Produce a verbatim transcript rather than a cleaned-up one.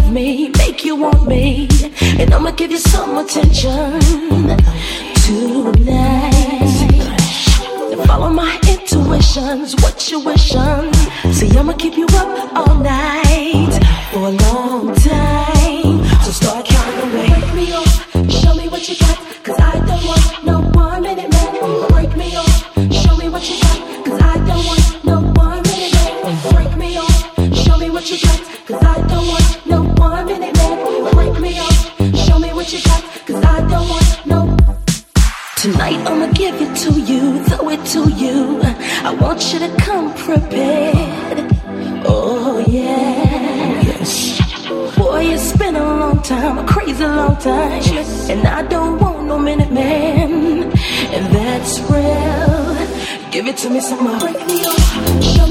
love me, make you want me, and I'ma give you some attention tonight. Now follow my intuitions, what you wishing? See, I'ma keep you up all night for a long time. So start counting away. Break me off, show me what you got, 'cause I don't want no one minute man. Break me off, show me what you got, 'cause I don't want no one minute man. Break me off, show me what you got, 'cause I don't want no one minute man. Break me off, show me what you got, 'cause I don't want no. Tonight I'ma give it to you, throw it to you. I want you to come prepared. Oh yeah, yes. Boy, it's been a long time, a crazy long time, and I don't want no minute man, and that's real. Give it to me some more. Break me off, show